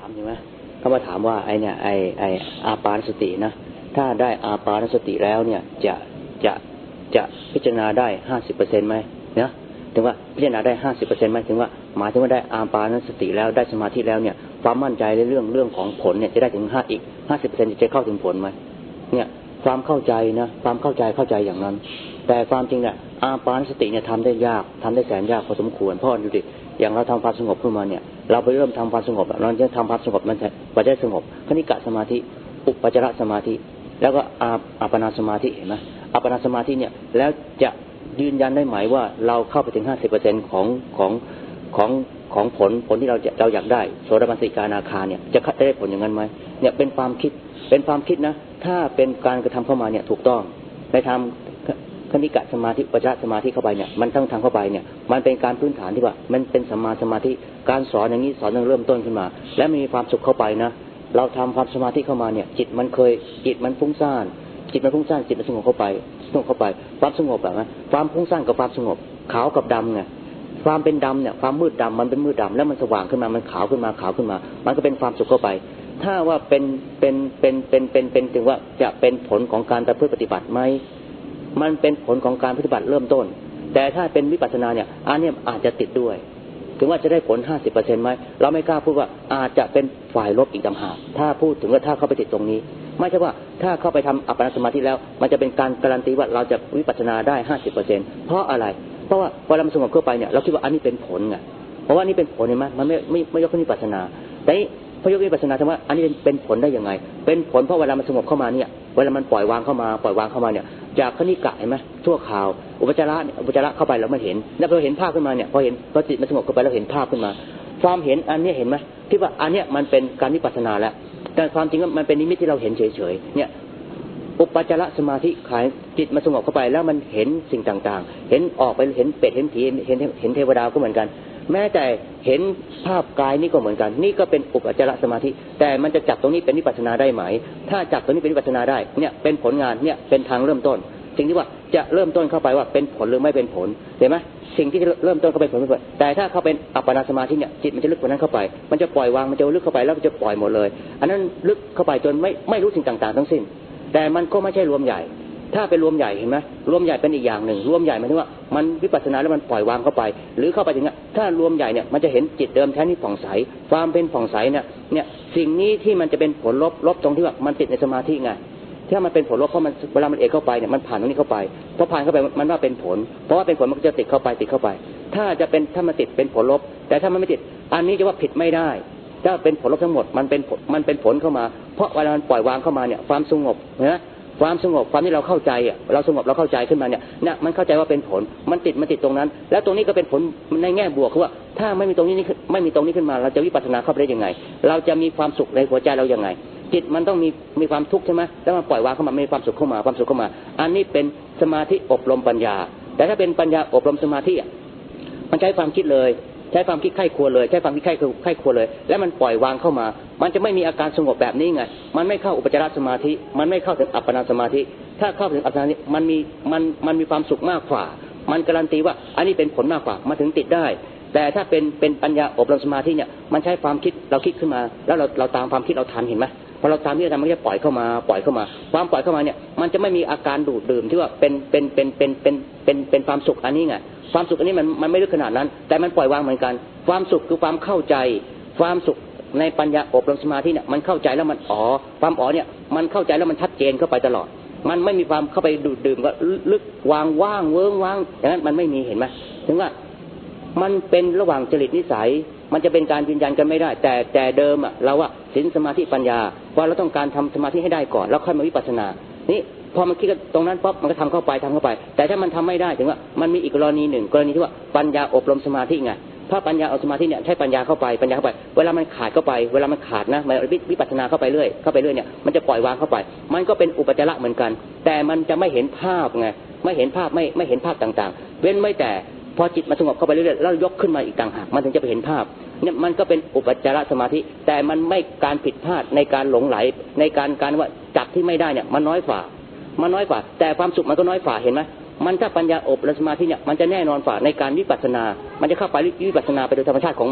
ามใช่ไหมเขามาถามว่าไออาปานสตินะถ้าได้อาปานสติแล้วเนี่ยจะพิจารณาได้ 50% ไหมนะถึงว่าพิจารณาได้ 50% ไหมถึงว่าหมายถึงว่าได้อาปานสติแล้วได้สมาธิแล้วเนี่ยความมั่นใจในเรื่องของผลเนี่ยจะได้ถึงอีก 50% จะเข้าถึงผลไหมเนี่ยความเข้าใจนะความเข้าใจอย่างนั้นแต่ความจริงเนี่ยอาปานสติเนี่ยทำได้ยากทำได้แสนยากพอสมควรเพราะดูดิอย่างเราทำความสงบขึ้นมาเนี่ยเราไปเริ่มทำความสงบเราจะทำความสงบมันจะได้สงบคณิกะสมาธิอุปจารสมาธิแล้วก็อัปปนาสมาธิเห็นไหมอัปปนาสมาธิเนี่ยแล้วจะยืนยันได้ไหมว่าเราเข้าไปถึง 50% ของผลที่เราอยากได้โสดาบันสกิทานาคาเนี่ยจะได้ผลอย่างนั้นไหมเนี่ยเป็นความคิดนะถ้าเป็นการกระทำเข้ามาเนี่ยถูกต้องในทำคณิกะสมาธิอุปจารสมาธิเข้าไปเนี่ยมันต้องทำเข้าไปเนี่ยมันเป็นการพื้นฐานที่ว่ามันเป็นสัมมาสมาธิการสอนอย่างนี้สอนตั้งเริ่มต้นขึ้นมาและมีความสุขเข้าไปนะเราทำความสมาธิเข้ามาเนี่ยจิตมันฟุ้งซ่านจิตมันสงบเข้าไปความสงบแบบนะความฟุ้งซ่านกับความสงบขาวกับดำไงความเป็นดำเนี่ยความมืดดำมันเป็นมืดดำแล้วมันสว่างขึ้นมามันขาวขึ้นมามันก็เป็นความสุขเข้าไปถ้าว่าเป็นถึงว่าจะเป็นผลของการประพฤติปฏิบัติไหมมันเป็นผลของการปฏิบัติเริ่มต้นแต่ถ้าเป็นวิปัสสนาเนี่ยอันนี้อาจจะติดด้วยถึงว่าจะได้ผล 50% ไหมเราไม่กล้าพูดว่าอาจจะเป็นฝ่ายลบอีกต่างหากถ้าพูดถึงว่าถ้าเข้าไปติดตรงนี้ไม่ใช่ว่าถ้าเข้าไปทำอัปปนาสมาธิแล้วมันจะเป็นการการันตีว่าเราจะวิปัสสนาได้ 50% เพราะอะไรเพราะว่าพอเราสงบเข้าไปเนี่ยเราคิดว่าอันนี้เป็นผลไงเพราะว่านี่เป็นผลเห็นไหมมันไม่ยกขึ้นวิปัสสนาแต่พอยกวิปัสสนาถามว่าอันนี้เป็นผลได้ยังไงเป็นผลเพราะเวลามันสงบเข้ามาเนี่ยเวลามันปล่อยวางเข้ามาเนี่ยจากคณิกะเห็นไหมชั่วคราวอุปจาระเข้าไปแล้วไม่เห็นแล้วพอเห็นภาพขึ้นมาเนี่ยพอจิตมันสงบเข้าไปแล้วเห็นภาพขึ้นมาความเห็นอันนี้เห็นไหมที่ว่าอันนี้มันเป็นการวิปัสสนาแล้วแต่ความจริงว่ามันเป็นนิมิตที่เราเห็นเฉยๆเนี่ยอุปจารสมาธิขายจิตมันสงบเข้าไปแล้วมันเห็นสิ่งต่างๆเห็นออกไปเห็นเป็ดเห็นผีเห็นเทวดาก็เหมือนกันแม้แต่เห็นภาพกายนี่ก็เหมือนกันนี่ก็เป็นอุปจารสมาธิแต่มันจะจับตรงนี้เป็นวิปัสสนาได้ไหมถ้าจับตรงนี้เป็นวิปัสสนาได้เนี่ยเป็นผลงานเนี่ยเป็นทางเริ่มต้นสิ่งที่ว่าจะเริ่มต้นเข้าไปว่าเป็นผลหรือไม่เป็นผลเห็นไหมสิ่งที่เริ่มต้นเข้าไปผลแต่ถ้าเขาเป็นอัปปนาสมาธิเนี่ยจิตมันจะลึกกว่านั้นเข้าไปมันจะปล่อยวางมันจะลึกเข้าไปแล้วมันจะปล่อยหมดเลยอันนั้นลึกเข้าไปจนไม่รู้สิ่งต่างๆทั้งสิ้นแต่มันก็ไม่ใช่รวมใหญ่ถ้าเป็นรวมใหญ่เห็นไหมรวมใหญ่เป็นอีกอย่างหนึ่งรวมใหญ่หมายถึงว่ามันวิปัสสนาแล้วมันปล่อยวางเข้าไปหรือเข้าไปถึงถ้ารวมใหญ่เนี่ยมันจะเห็นจิตเดิมแท้ที่ผ่องใสความเป็นผ่องใสเนี่ยสิ่งนี้ที่มันจะเป็นผลลบตรงที่ว่ามันติดในสมาธิไงถ้ามันเป็นผลลบเพราะมันเวลามันเอกเข้าไปเนี่ยมันผ่านตรงนี้เข้าไปพอผ่านเข้าไปมันว่าเป็นผลเพราะว่าเป็นผลมันก็จะติดเข้าไปถ้ามันติดเป็นผลลบแต่ถ้ามันไม่ติดอันนี้จะว่าผิดไม่ได้ถ้าเป็นผลลบทั้งหมดมันเป็นผลเข้ามาเพราะเวลามันปล่อยวางเข้ามาเนี่ยความสงบนะความสงบความที่เราเข้าใจเราสงบเราเข้าใจขึ้นมาเนี่ยมันเข้าใจว่าเป็นผลมันติดตรงนั้นแล้วตรงนี้ก็เป็นผลในแง่บวกคือว่าถ้าไม่มีตรงนี้ขึ้นมาเราจะวิปัสสนาเข้าไปได้ยังไงเราจะมีความสุขในหัวใจเรายังไงจิตมันต้องมีความทุกข์ใช่ไหมแล้วมันปล่อยวางเข้ามามีความสุขเข้ามาอันนี้เป็นสมาธิอบรมปัญญาแต่ถ้าเป็นปัญญาอบรมสมาธิมันใช้ความคิดเลยใช้ความคิดไข้ควรเลยใช้ความคิดไข้ควรเลยแล้วมันปล่อยวางเข้ามามันจะไม่มีอาการสงบแบบนี้ไงมันไม่เข้าอุปจารสมาธิมันไม่เข้าถึงอัปปนาสมาธิถ้าเข้าถึงอัปปนาสมาธิมันมีความสุขมากกว่ามันการันตีว่าอันนี้เป็นผลมากกว่ามาถึงติดได้แต่ถ้าเป็นปัญญาอบรมสมาธิเนี่ยมันใช้ความคิดเราคิดขึ้นมาแล้วเราตามความคิดเราทันเห็นไหมพอเราตามที่เราทำมันจะปล่อยเข้ามาความปล่อยเข้ามาเนี่ยมันจะไม่มีอาการดูดดื่มที่ว่าเป็นความสุขอันนี้ไงความสุขอันนี้มันไม่ลึกขนาดนั้นแต่มันปล่อยวางเหมือนกันความสุขคือความเข้าใจความสุขในปัญญาอบรมสมาธิเนี่ยมันเข้าใจแล้วมันความเนี่ยมันเข้าใจแล้วมันชัดเจนเข้าไปตลอดมันไม่มีความเข้าไปดูดดื่มก็ลึกว่างเวิ้งว้างอย่างนั้นมันไม่มีเห็นไหมถึงว่ามันเป็นระหว่างจริตนิสัยมันจะเป็นการยืนยันกันไม่ได้แต่เดิมเราว่าศีลสมาธิปัญญาว่าเราต้องการทำสมาธิให้ได้ก่อนแล้วค่อยมาวิปัสสนานี่พอมันคิดตรงนั้นปั๊บมันก็ทำเข้าไปแต่ถ้ามันทำไม่ได้ถึงว่ามันมีอีกกรณีหนึ่งกรณีที่ว่าปัญญาอบรมสมาธิไงถ้าปัญญาเอาสมาธิเนี่ยใช้ปัญญาเข้าไปเวลามันขาดเข้าไปเวลามันขาดนะมันวิปัสสนาเข้าไปเรื่อยเนี่ยมันจะปล่อยวางเข้าไปมันก็เป็นอุปจาระเหมือนกันแต่มันจะไม่เห็นภาพไงไม่เห็นภาพไม่เห็นภาพต่างๆเว้นไม่แต่พอจิตมันสงบเข้าไปเรื่อยๆแล้วยกขึ้นมาอีกต่างหากมันถึงจะไปเห็นภาพเนี่ยมันก็เป็นอุปจารสมาธิแต่มันไม่การผิดพลาดในการหลงไหลในการว่าจับที่ไม่ได้เนี่ยมันน้อยฝ่าแต่ความสุขมันก็น้อยฝ่าเห็นไหมมันถ้าปัญญาอบรมสมาธิเนี่ยมันจะแน่นอนฝ่าในการวิปัสสนามันจะเข้าไปวิปัสสนาไปโดยธรรมชาติของมัน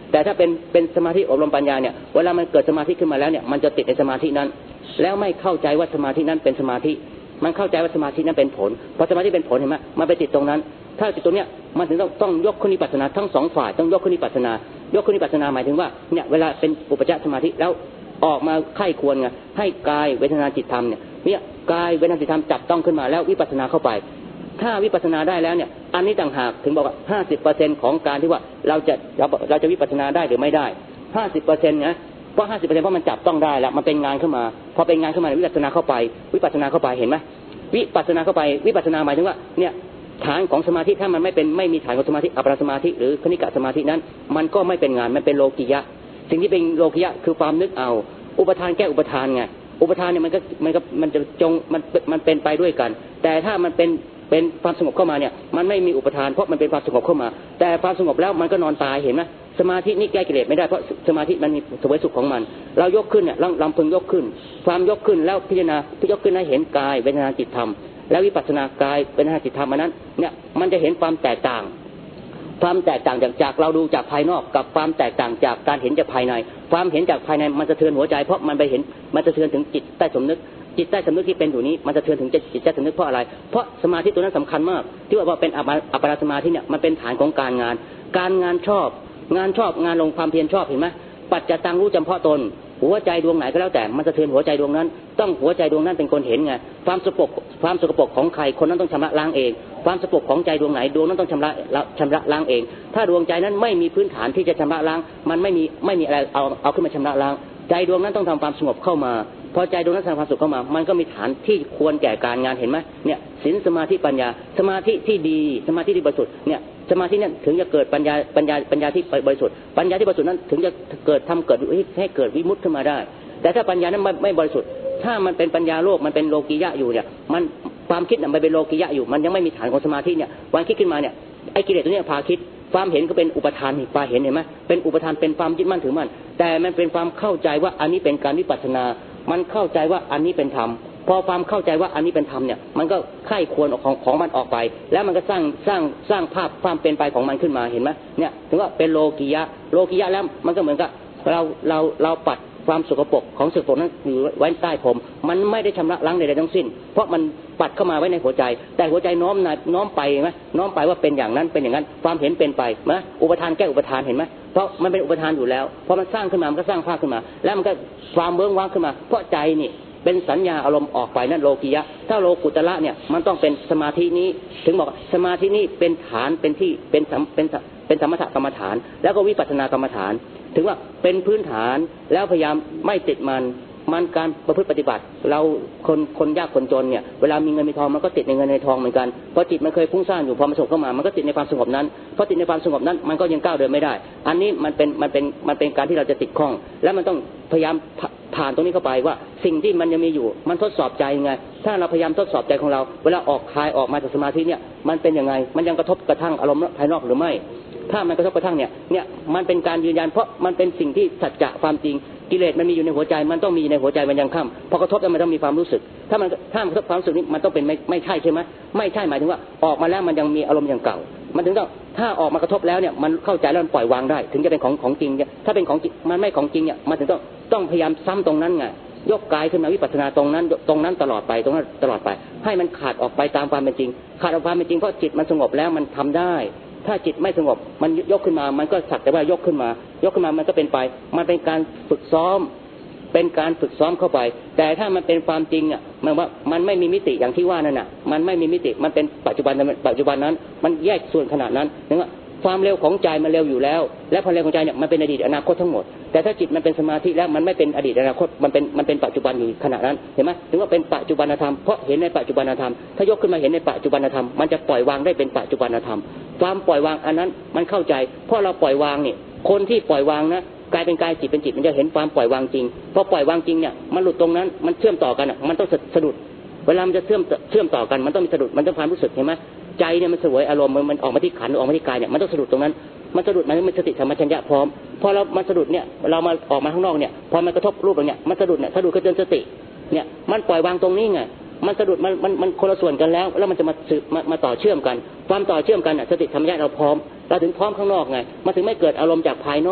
แต่ถ้าเป็นสมาธิอบรมปัญญาเนี่ยเวลามันเกิดสมาธิขึ้นมาแล้วเนี่ยมันจะติดในสมาธินั้นแล้วไม่เข้าใจว่าสมาธินั้นเป็นสมาธิมันเข้าใจว่าสมาธินั้นเป็นผลพอสมาธิเป็นผลเห็นไหมมันไปติดตรงนั้นถ้าติดตรงเนี้ยมันถึงต้องยกขึ้นวิปัสสนาทั้งสองฝ่ายต้องยกขึ้นวิปัสสนายกขึ้นวิปัสสนาหมายถึงว่าเนี่ยเวลาเป็นอุปจารสมาธิแล้วออกมาไข้ควรไงให้กายเวทนาจิตธรรมเนี่ยกายเวทนาจิตธรรมจับต้องขึ้นมาแล้ววิปัสสนาเข้าไปถ้าวิปัสสนาได้แล้วเนี่ยอันนี้ต่างหากถึงบอกว่า 50% ของการที่ว่าเราจะวิปัสสนาได้หรือไม่ได้ 50% นะเพราะ 50% เพราะมันจับต้องได้แล้วมันเป็นงานขึ้นมาพอเป็นงานขึ้นมาวิปัสสนาเข้าไปวิปัสสนาเข้าไปเห็นไหมวิปัสสนาเข้าไปวิปัสสนาหมายถึงว่าเนี่ยฐานของสมาธิถ้ามันไม่มีฐานของสมาธิอัปปนาสมาธิหรือคณิกะสมาธินั้นมันก็ไม่เป็นงานมันเป็นโลกิยะสิ่งที่เป็นโลกิยะคือความนึกเอาอุปทานแก้อุปทานไงอุปทานเนี่ยมันจะมันเป็นไปด้วยกันแต่ถ้ามันเป็นความสงบเข้ามาเนี่ยมันไม่มีอุปทานเพราะมันเป็นความสงบเข้ามาแต่ความสงบแล้วมันก็นอนตายเห็นไหมสมาธินี่แก้กิเลสไม่ได้เพราะสมาธิมันมีเสวยสุขของมันเรายกขึ้นเนี่ยลำพึงยกขึ้นความยกขึ้นแล้วพิจารณายกขึ้นให้เห็นกายเวทนาจิตธรรมแล้ววิปัสสนากายเวทนาจิตธรรมนั้นเนี่ยมันจะเห็นความแตกต่างจากเราดูจากภายนอกกับความแตกต่างจากการเห็นจากภายในความเห็นจากภายในมันจะเทือนหัวใจเพราะมันไปเห็นมันจะเทือนถึงจิตใต้สำนึกจิตใต้สำนึกที่เป็นอยู่นี้มันจะเทือนถึงจิตใต้สำนึกเพราะอะไรเพราะสมาธิตัวนั้นสำคัญมากที่ว่าเป็นอัปปนาสมาธิเนี่ยมันเป็นฐานของการงานชอบงานลงความเพียรชอบเห็นไหมปัจจตังรู้จำเพาะตนหัวใจดวงไหนก็แล้วแต่มันจะเทือนหัวใจดวงนั้นต้องหัวใจดวงนั้นเป็นคนเห็นไงความสกปรกของใครคนนั้นต้องชำระล้างเองความสกปรกของใจดวงไหนดวงนั้นต้องชำระล้างเองถ้าดวงใจนั้นไม่มีพื้นฐานที่จะชำระล้างมันไม่มีอะไรเอาขึ้นมาชำระล้างใจดวงนั้นต้องทำความสงบเข้ามาพอใจดวงนั้นทำความสุขเข้ามามันก็มีฐานที่ควรแก่การงานเห็นไหมเนี่ยศีลสมาธิปัญญาสมาธิที่ดีสมาธิที่บริสุทธิ์เนี่ยสมาธินั้นถึงจะเกิดปัญญาที่บริสุทธิ์ปัญญาที่บริสุทธิ์นั้นถึงจะเกิดให้เกิดวิมุตติขึ้นมาได้แต่ถ้าปัญญานั้นไม่บริสุทธิ์ถ้ามันเป็นปัญญาโลกมันเป็นโลกียะอยู่เนี่ยมันความคิดมันเป็นโลกียะอยู่มันยังไม่มีฐานของสมาธิเนี่ยวันคิดขึ้นมาเนี่ยไอ้กิเลสตัวนี้พาคิดความเห็นก็เป็นอุปทานนี่ปาเห็นไหมเป็นอุปทานเป็นความยึดมั่นถือมั่นแต่มันเป็นความเข้าใจว่าอันนี้เป็นการวิปัสสนามันเข้าใจว่าอันนี้เป็นธรรมพอความเข้าใจว่าอันนี้เป็นธรรมเนี่ยมันก็ไข้ควรของมันออกไปแล้วมันก็สร้างภาพความเป็นไปของมันขึ้นมาเห็นไหมเนี่ยถึงว่าเป็นโลกิยะแล้วมันก็เหมือนกับเราปัดความสกปรกของสกปรกนั้นอยู่ไว้ใต้ผมมันไม่ได้ชำระล้างใดๆทั้งสิ้นเพราะมันปัดเข้ามาไว้ในหัวใจแต่หัวใจน้อมไปไหมน้อมไปว่าเป็นอย่างนั้นเป็นอย่างนั้นความเห็นเป็นไปนะอุปทานแก้อุปทานเห็นไหมเพราะมันเป็นอุปทานอยู่แล้วพอมันสร้างขึ้นมามันก็สร้างภาพขึ้นมาแล้วมันก็ความเบื้องว่างขึ้นมาเพราะใจนี่เป็นสัญญาอารมณ์ออกไปนั่นโลกิยะถ้าโลกุตระเนี่ยมันต้องเป็นสมาธินี้ถึงบอกสมาธินี้เป็นฐานเป็นที่เป็นสมถกรรมฐานแล้วก็วิปัสสนากรรมฐานถึงว่าเป็นพื้นฐานแล้วพยายามไม่ติดมันการประพฤติปฏิบัติเราคนยากคนจนเนี่ยเวลามีเงินมีทองมันก็ติดในเงินในทองเหมือนกันเพราะจิตมันเคยฟุ้งซ่านอยู่พอมันสงบเข้ามามันก็ติดในความสงบนั้นเพราะติดในความสงบนั้นมันก็ยังก้าวเดินไม่ได้อันนี้มันเป็นการที่เราจะติดข้องแล้วมันต้องพยายามผ่านตรงนี้เข้าไปว่าสิ่งที่มันยังมีอยู่มันทดสอบใจยังไงถ้าเราพยายามทดสอบใจของเราเวลาคลายออกมาจากสมาธิเนี่ยมันเป็นยังไงมันยังกระทบกระทั่งอารมณ์ภายนอกหรือไม่ถ้ามันกระทบกระทั่งเนี่ยมันเป็นการยืนยันเพราะมันเป็นสิ่งที่สัจจะความจริงกิเลสมันมีอยู่ในหัวใจมันต้องมีในหัวใจมันยังค่ำพอกระทบแล้วมันต้องมีความรู้สึกถ้ามันกระทบความรู้สึกนี้มันต้องเป็นไม่ใช่ใช่ไหมไม่ใช่หมายถึงว่าออกมาแล้วมันยังมีอารมณ์อย่างเก่ามันถึงต้องถ้าออกมากระทบแล้วเนี่ยมันเข้าใจแล้วมันปล่อยวางได้ถึงจะเป็นของจริงถ้าเป็นของจริงมันไม่ของจริงเนี่ยมันถึงต้องพยายามซ้ำตรงนั้นไงยกกายขึ้นมาวิปัสสนาตรงนั้นตลอดไปตรงนั้นตลอดไปให้มันขาดออกไปตามความเป็นจริงขาดออกความเป็นจริงเพราะจิตมันสงบแล้วมันทำได้ถ้าจิตไม่สงบมันยกขึ้นมามันก็สักแต่ว่ายกขึ้นมามันก็เป็นไปมันเป็นการฝึกซ้อมเข้าไปแต่ถ้ามันเป็นความจริงอ่ะมันไม่มีมิติอย่างที่ว่านั่นน่ะมันไม่มีมิติมันเป็นปัจจุบันนั้นมันแยกส่วนขนาดนั้นนึกว่าความเร็วของใจมันเร็วอยู่แล้วและความเร็วของใจเนี่ยมันเป็นอดีตอนาคตทั้งหมดแต่ถ้าจิตมันเป็นสมาธิแล้วมันไม่เป็นอดีตอนาคตมันเป็นปัจจุบันอยู่ขณะนั้นเห็นไหมถึงว่าเป็นปัจจุบันธรรมเพราะเห็นในปัจจุบันธรรมถ้ายกขึ้นมาเห็นในปัจจุบันธรรมมันจะปล่อยวางได้เป็นปัจจุบันธรรมความปล่อยวางอันนั้นมันเข้าใจเพราะเราปล่อยวางเนี่ยคนที่ปล่อยวางนะกายเป็นกายจิตเป็นจิตมันจะเห็นความปล่อยวางจริงพอปล่อยวางจริงเนี่ยมันหลุดตรงนั้นมันเชื่อมต่อกันอ่ะมันต้องสะดุดเวลามันจะเชื่อมต่อกันมันต้องมีสะดุดมันต้องความรู้สึกเห็นไหมใจเนี่ยมันเสวยอารมณ์มันออกมาที่ขันธ์ออกมาที่กายเนี่ยมันต้องสะดุดตรงนั้นมันสะดุดมันสติธรรมชัญญะพร้อมพอเรามันสะดุดเนี่ยเรามาออกมาข้างนอกเนี่ยพอมันกระทบรูปอย่างเนี้ยมันสะดุดก็เตือนสติเนี่ยมันปล่อยวางตรงนี้ไงมันสะดุดมันคนละส่วนกันแล้วมันจะมาต่อเชื่อมกันความต่อเชื่อมกันน่ะสติธรรมชัญญะเราพร้อมเราถึงพร้อมข้างนอกไงมันถึงไม่เกิดอารมณ์จากภายนอก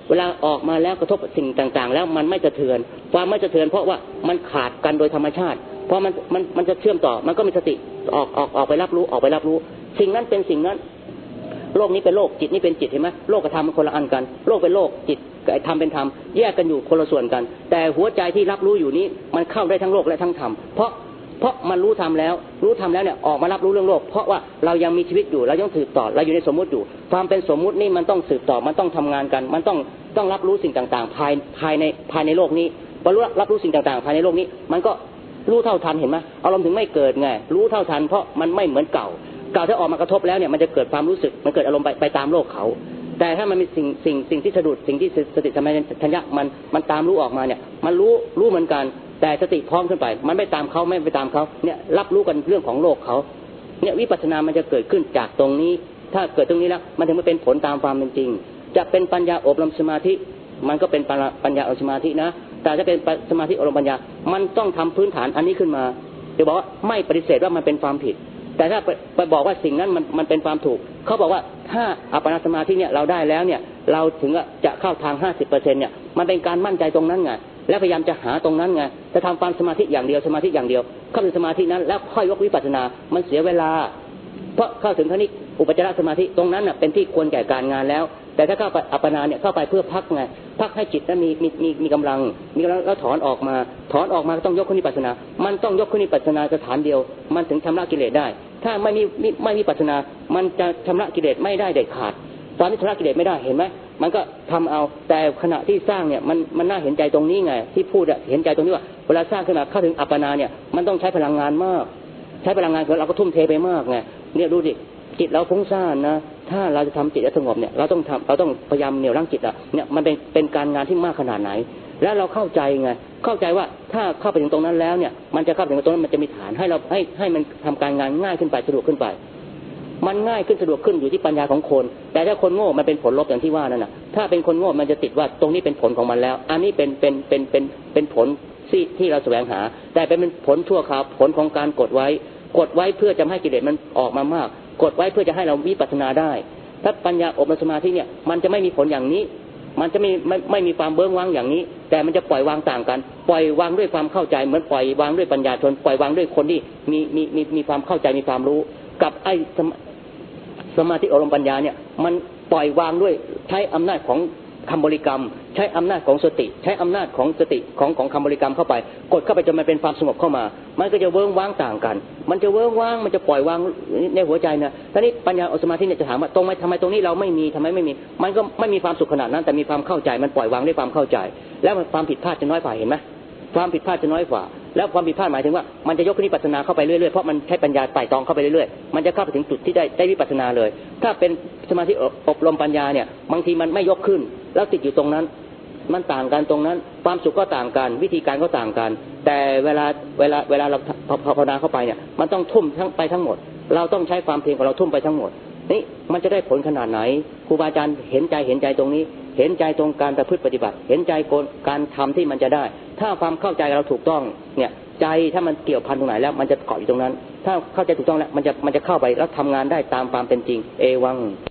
เวลาออกมาแล้วกระทบสิ่งต่างๆแล้วมันไม่สะเทือนความไม่สะเทือนเพราะว่ามันขาดกันโดยธรรมชาติเพราะมันจะเชื่อมต่อมันก็มีสติออกไปรับรู้ออกไปรับรู้สิ่งนั้นเป็นสิ่งนั้นโลกนี้เป็นโลกจิตนี่เป็นจิตเห็นไหมโลกกับธรรมมันคนละอันกันโลกเป็นโลกจิตกับธรรมเป็นธรรมแยกกันอยู่คนละส่วนกันแต่หัวใจที่รับรู้อยู่นี้มันเข้าได้ทั้งโลกและทั้งธรรมเพราะมันรู้ธรรมแล้วเนี่ยออกมารับรู้เรื่องโลกเพราะว่าเรายังมีชีวิตอยู่เรายังสืบต่อเราอยู่ในสมมุติอยู่ความเป็นสมมุตินี่มันต้องสืบต่อมันต้องทำงานกันมันต้องรับรู้สิ่งต่างๆภายในโลกนี้พอรับรู้สิ่งต่างๆภายในโลกนี้มันก็รู้เท่าทันเห็นไหมอารมณ์ถึงไม่เกิดไงรู้เท่าทันเพราะมันไม่เหมือนเก่าถ้าออกมากระทบแล้วเนี่ยมันจะเกิดความรู้สึกมันเกิดอารมณ์ไปตามโลกเขาแต่ถ้ามันมีสิ่งที่สะดุดสิ่งที่สติสัมปชัญญะมันตามรู้ออกมาเนี่ยมันรู้เหมือนกันแต่สติพร้อมขึ้นไปมันไม่ตามเขาไม่ไปตามเขาเนี่ยรับรู้กันเรื่องของโลกเขาเนี่ยวิปัสสนามันจะเกิดขึ้นจากตรงนี้ถ้าเกิดตรงนี้แล้วมันถึงมาเป็นผลตามความเป็นจริงจะเป็นปัญญาอบรมสมาธิมันก็เป็นปัญญาอบรมสมาธินะแต่ถ้าเป็นสมาธิอบรมปัญญามันต้องทำพื้นฐานอันนี้ขึ้นมาจะบอกว่าไม่ปฏิเสธว่ามันเป็นความผิดแต่ถ้าไปบอกว่าสิ่งนั้นมันเป็นความถูกเขาบอกว่าถ้าอัปปนาสมาธิเนี่ยเราได้แล้วเนี่ยเราถึงจะเข้าทาง 50% เนี่ยมันเป็นการมั่นใจตรงนั้นไงแล้วพยายามจะหาตรงนั้นไงจะทำความสมาธิอย่างเดียวสมาธิอย่างเดียวเข้าถึงสมาธินั้นแล้วค่อยยกวิปัสสนามันเสียเวลาเพราะเข้าถึงขั้นนี้อุปจารสมาธิตรงนั้นน่ะเป็นที่ควรแก่การงานแล้วแต่ถ้าเข้าไปอัปปนาเนี่ยเข้าไปเพื่อพักไงพักให้จิตนั้นมีกำลังแล้วถอนออกมาต้องยกขึ้นวิปัสสนามันต้องยกขึ้นวิปัสสนาสถานเดียวมันถึงชำระกิเลสได้ถ้าไม่มีวิปัสสนามันจะชำระกิเลสไม่ได้เด็ดขาดตอนนี้ชำระกิเลสไม่ได้เห็นไหมมันก็ทำเอาแต่ขณะที่สร้างเนี่ยมันน่าเห็นใจตรงนี้ไงที่พูดเห็นใจตรงนี้ว่าเวลาสร้างขึ้นมาเข้าถึงอัปปนาเนี่ยมันต้องใช้พลังงานมากใช้พลังงานเราก็ทุ่มเทไปมากไงเนี่ยดูดิจิตเราฟุ้งซ่านนะถ้าเราจะทำจิตให้สงบเนี่ยเราต้องพยายามเหนี่ยวรั้งจิตเนี่ยมันเป็นการงานที่มากขนาดไหนแล้วเราเข้าใจไงเข้าใจว่าถ้าเข้าไปถึงตรงนั้นแล้วเนี่ยมันจะเข้าถึงตรงนั้นมันจะมีฐานให้เราให้มันทำการงานง่ายขึ้นไปสะดวกขึ้นไปมันง่ายขึ้นสะดวกขึ้นอยู่ที่ปัญญาของคนแต่ถ้าคนโง่มันเป็นผลลบอย่างที่ว่านั่นน่ะถ้าเป็นคนโง่มันจะติดว่าตรงนี้เป็นผลของมันแล้วอันนี้เป็นผลที่เราแสวงหาแต่เป็นผลชั่วคราวผลของการกดไว้เพื่อจะให้กิเลสมันออกมามากกดไว้เพื่อจะให้เราวิปัสสนาได้ถ้าปัญญาอบรมสมาธิเนี่ยมันจะไม่มีผลอย่างนี้มันจะไม่มีความเบื้องว่างอย่างนี้แต่มันจะปล่อยวางต่างกันปล่อยวางด้วยความเข้าใจเหมือนปล่อยวางด้วยปัญญาชนปล่อยวางด้วยคนที่มีความเข้าใจมีความรู้กับไอ้สมาธิอบรมปัญญาเนี่ยมันปล่อยวางด้วยใช้อำนาจของคำบริกรรมใช้อำนาจของสติใช้อำนาจของสติของคำบริกรรมเข้าไปกดเข้าไปจนมันเป็นความสงบเข้ามามันก็จะเวิ้งว้างต่างกันมันจะเวิ้งว้างมันจะปล่อยวางในหัวใจนะทีนี้ปัญญาอบรมสมาธิเนี่ยจะถามว่าทำไมตรงนี้เราไม่มีทำไมไม่มีมันก็ไม่มีความสุขขนาดนั้นแต่มีความเข้าใจมันปล่อยวางด้วยความเข้าใจแล้วความผิดพลาดจะน้อยกว่าเห็นไหมความผิดพลาดจะน้อยกว่าแล้วความผิดพลาดหมายถึงว่ามันจะยกขึ้นวิปัสสนาเข้าไปเรื่อยๆเพราะมันใช้ปัญญาไต่ตองเข้าไปเรื่อยๆมันจะเข้าไปถึงจุดที่ได้วิปัสสนาเลยถ้าเป็นสมาธิอบรมปัญญาเนี่ยบางทีมันไม่ยกขึ้นแล้วติดอยู่ตรงนั้นมันต่างกันตรงนั้นความสุขก็ต่างกันวิธีการก็ต่างกันแต่เวลาเราภาวนาเข้าไปเนี่ยมันต้องทุ่มทั้งหมดเราต้องใช้ความเพียรของเราทุ่มไปทั้งหมดนี่มันจะได้ผลขนาดไหนครูบาอาจารย์เห็นใจตรงนี้เห็นใจตรงการประพฤติปฏิบัติเห็นใจการทำที่มันจะได้ถ้าความเข้าใจเราถูกต้องเนี่ยใจถ้ามันเกี่ยวพันตรงไหนแล้วมันจะเกาะอยู่ตรงนั้นถ้าเข้าใจถูกต้องแล้วมันจะเข้าไปแล้วทำงานได้ตามความเป็นจริงเอวัง